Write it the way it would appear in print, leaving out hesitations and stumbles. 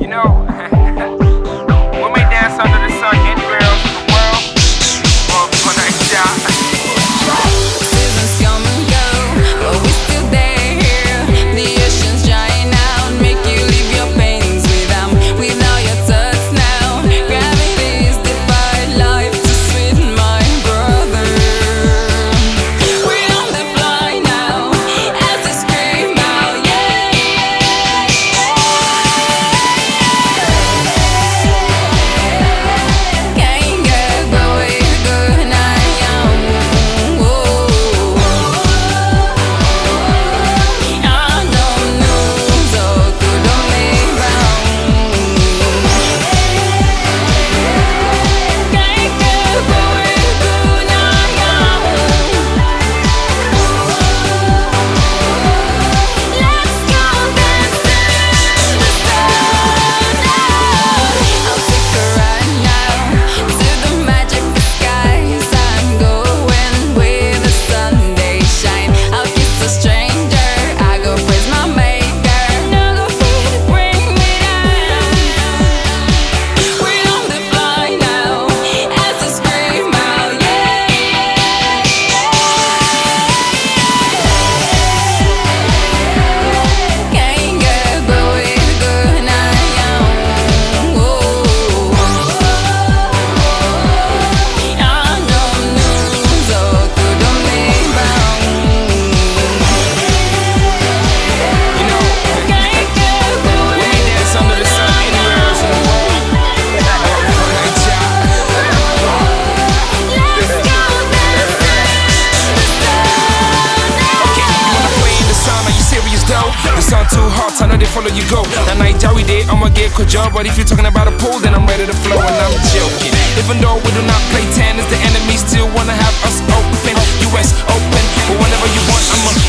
You know, we may dance under the sun anywhere else in the world, or for next shot. Seasons come and go, but we still there. The oceans drying out, make you leave your pains with them. Without your touch now, gravity's defied life to sweet my brother. We're on the fly now, as they scream out, yeah, yeah, yeah. Can't get away good night, whoa. I don't know, so good on me round. Can't get away good night, let's go dancing in the sun. I'll take a ride now to the magic skies. I'm going where the Sunday shine. I'll kiss a stranger, I go praise my maker. No go fear to bring me down. We're on the fly now, as I scream out, yeah, yeah, yeah. Can't get away good night, whoa. I don't know, so good on me round. You know, Can't get we away may dance under the sun anywhere else in the world, or for next shot. let's go dancing in the sun. Okay, you wanna play in the sun? Are you serious though? The sun too hot, I know they follow you go. That night Jerry did, I'ma get job. But if you're talking about a pool, then I'm ready to flow, and I'm joking. Even though we do not play tennis, the enemy still wanna have us open. US open, but whenever you want, I'ma